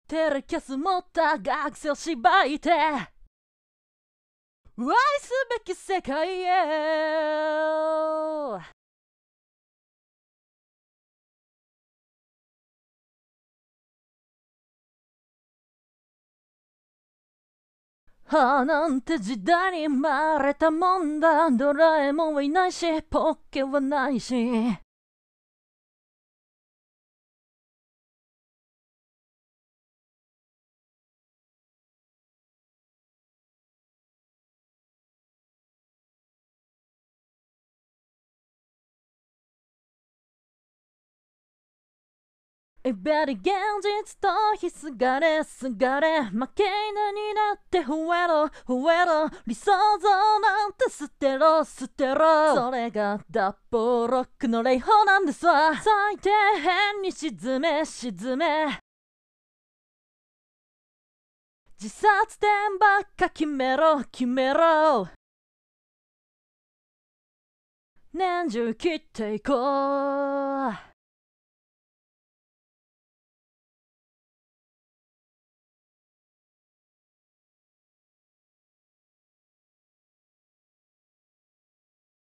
テレキャス持った学生を縛いて愛すべき世界へなんて時代に生まれたもんだ。ドラえもんはいないしポケはないし、いべり現実とひすがれすがれ負け犬になって吠えろ吠えろ理想像なんて捨てろ捨てろ、それが脱法ロックの霊法なんですわ。最底辺に沈め沈め自殺点ばっか決めろ決めろ、年中切っていこう。